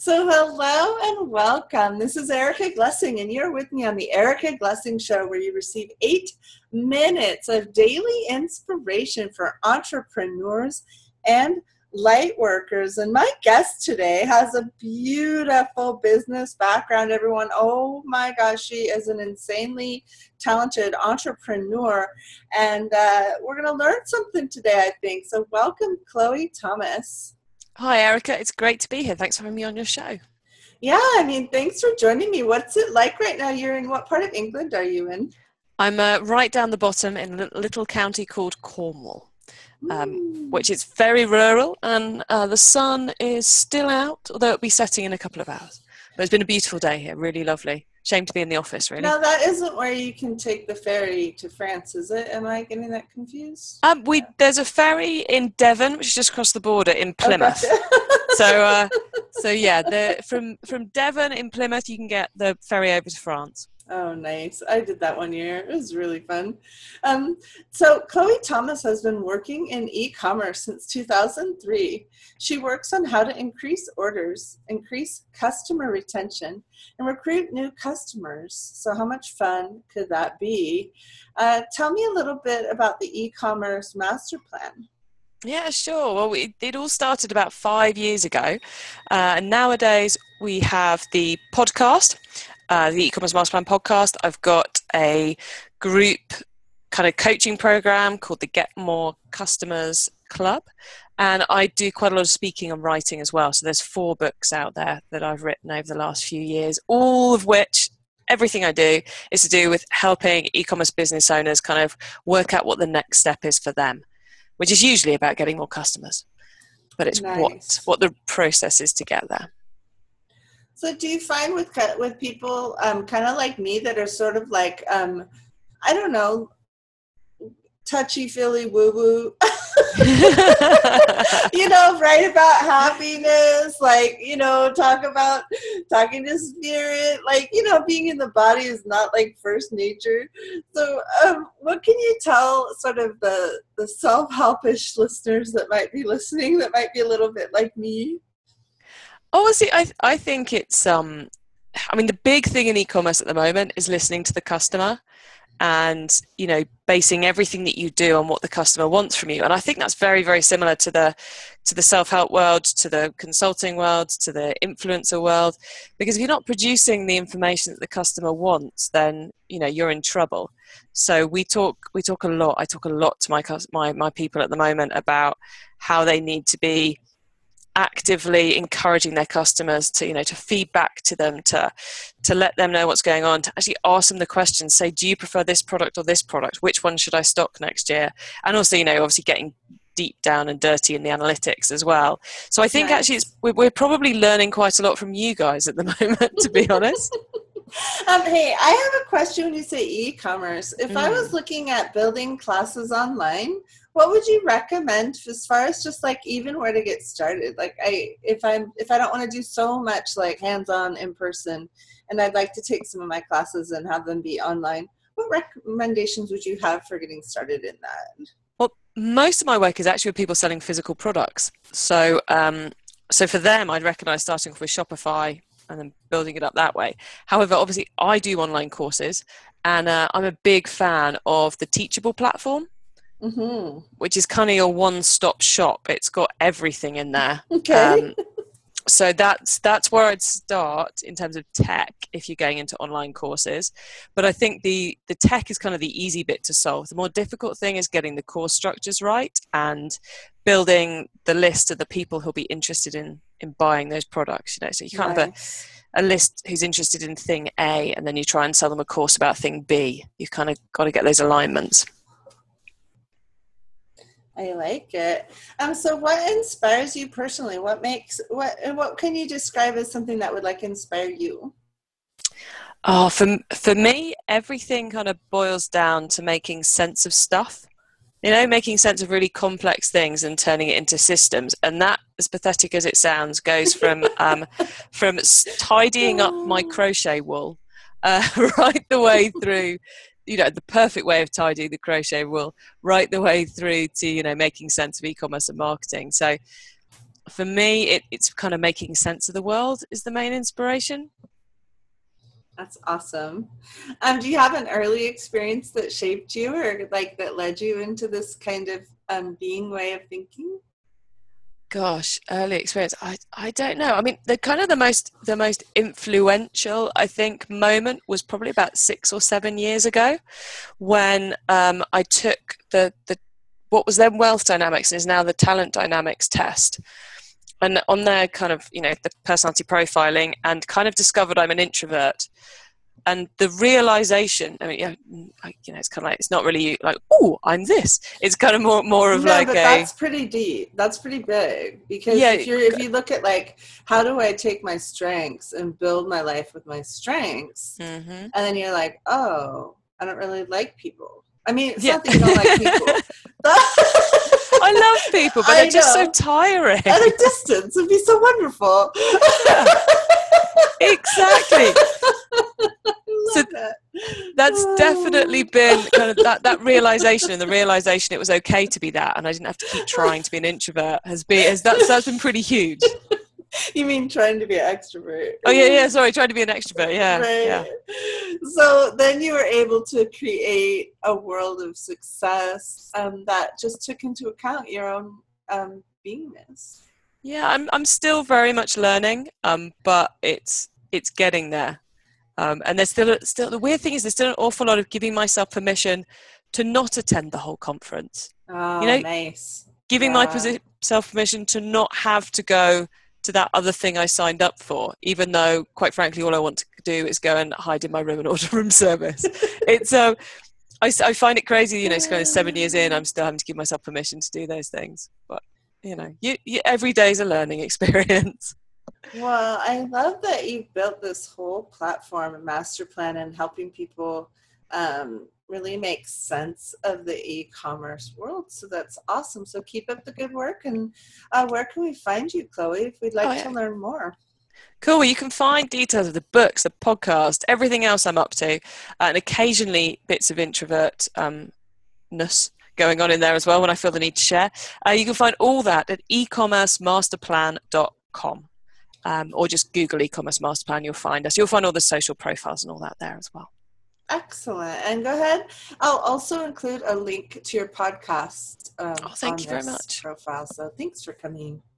So, hello and welcome. This is Erica Glessing, and you're with me on the Erica Glessing Show, where you receive 8 minutes of daily inspiration for entrepreneurs and light workers. And my guest today has a beautiful business background, everyone. Oh my gosh, she is an insanely talented entrepreneur, and we're going to learn something today, I think. So, welcome, Chloe Thomas. Hi, Erica. It's great to be here. Thanks for having me on your show. Yeah, thanks for joining me. What's it like right now? You're in what part of England are you in? I'm right down the bottom in a little county called Cornwall, which is very rural, and the sun is still out, although it'll be setting in a couple of hours. But it's been a beautiful day here, really lovely. Shame to be in the office, really. No, that isn't where you can take the ferry to France, is it? Am I getting that confused? There's a ferry in Devon, which is just across the border in Plymouth. Oh, gotcha. So yeah, from Devon in Plymouth, you can get the ferry over to France. Oh, nice. I did that one year. It was really fun. So Chloe Thomas has been working in e-commerce since 2003. She works on how to increase orders, increase customer retention, and recruit new customers. So how much fun could that be? Tell me a little bit about the e-commerce master plan. Yeah, sure. Well, it all started about 5 years ago. And nowadays we have the podcast, the e-commerce master plan podcast. I've got a group kind of coaching program called the Get More Customers Club. And I do quite a lot of speaking and writing as well. So there's 4 books out there that I've written over the last few years, all of which everything I do is to do with helping e-commerce business owners kind of work out what the next step is for them, which is usually about getting more customers, but it's nice. what the process is to get there. So do you find with people kind of like me that are sort of like, I don't know, touchy-feely woo-woo, write about happiness, talking to spirit, being in the body is not like first nature. So what can you tell sort of the self-helpish listeners that might be listening that might be a little bit like me? Honestly, I think it's, the big thing in e-commerce at the moment is listening to the customer and, basing everything that you do on what the customer wants from you. And I think that's very, very similar to the self-help world, to the consulting world, to the influencer world, because if you're not producing the information that the customer wants, then, you're in trouble. So I talk a lot to my people at the moment about how they need to be actively encouraging their customers to feed back to them, to let them know what's going on, to actually ask them the questions, say, do you prefer this product or this product? Which one should I stock next year? And also, obviously getting deep down and dirty in the analytics as well. So I think actually we're probably learning quite a lot from you guys at the moment, to be honest. Hey, I have a question when you say e-commerce. If I was looking at building classes online, what would you recommend as far as just like even where to get started? Like if I don't want to do so much like hands-on in person and I'd like to take some of my classes and have them be online, what recommendations would you have for getting started in that? Well, most of my work is actually with people selling physical products. So for them, I'd recommend starting off with Shopify and then building it up that way. However, obviously I do online courses and I'm a big fan of the Teachable platform. Mm-hmm. Which is kind of your one-stop shop. It's got everything in there. Okay. So that's where I'd start in terms of tech if you're going into online courses. But I think the tech is kind of the easy bit to solve. The more difficult thing is getting the course structures right and building the list of the people who'll be interested in buying those products. So you can't have a list who's interested in thing A and then you try and sell them a course about thing B. You've kind of got to get those alignments. I like it. So what inspires you personally? What can you describe as something that would inspire you? Oh, for me, everything kind of boils down to making sense of stuff. Making sense of really complex things and turning it into systems. And that, as pathetic as it sounds, goes from tidying up my crochet wool right the way through the perfect way of tidying the crochet wool right the way through to making sense of e-commerce and marketing. So for me, it's kind of making sense of the world is the main inspiration. That's awesome. Do you have an early experience that shaped you, or like that led you into this kind of being way of thinking? Gosh, early experience. I don't know. I mean, the most influential, I think, moment was probably about 6 or 7 years ago, when I took the what was then Wealth Dynamics and is now the Talent Dynamics test, and on there, kind of, the personality profiling, and kind of discovered I'm an introvert. And the realization, I mean, it's kind of like, it's not really like, oh, I'm this. It's kind of more of like but that's pretty deep. That's pretty big, because if you look at like, how do I take my strengths and build my life with my strengths, and then you're like, oh, I don't really like people. I mean, it's not that you don't like people. I love people, but they're just so tiring. At a distance, it'd be so wonderful. Yeah. Exactly. So that's definitely been kind of that realization, and the realization it was okay to be that, and I didn't have to keep trying to be an introvert that's been pretty huge. You mean trying to be an extrovert? Oh yeah, sorry, trying to be an extrovert, yeah. Right. Yeah. So then you were able to create a world of success that just took into account your own beingness. Yeah, I'm still very much learning, but it's getting there. And there's still the weird thing is there's still an awful lot of giving myself permission to not attend the whole conference. Oh, nice. Giving myself permission to not have to go to that other thing I signed up for, even though, quite frankly, all I want to do is go and hide in my room and order room service. It's I find it crazy, it's kind of 7 years in, I'm still having to give myself permission to do those things. But every day is a learning experience. Well, I love that you've built this whole platform and master plan and helping people really make sense of the e-commerce world. So that's awesome. So keep up the good work. And where can we find you, Chloe, if we'd like to learn more? Cool. Well, you can find details of the books, the podcast, everything else I'm up to, and occasionally bits of introvert-ness going on in there as well when I feel the need to share. You can find all that at ecommercemasterplan.com. Or just Google e-commerce master plan, you'll find us. You'll find all the social profiles and all that there as well. Excellent. And go ahead. I'll also include a link to your podcast thank you very much. profile. So thanks for coming.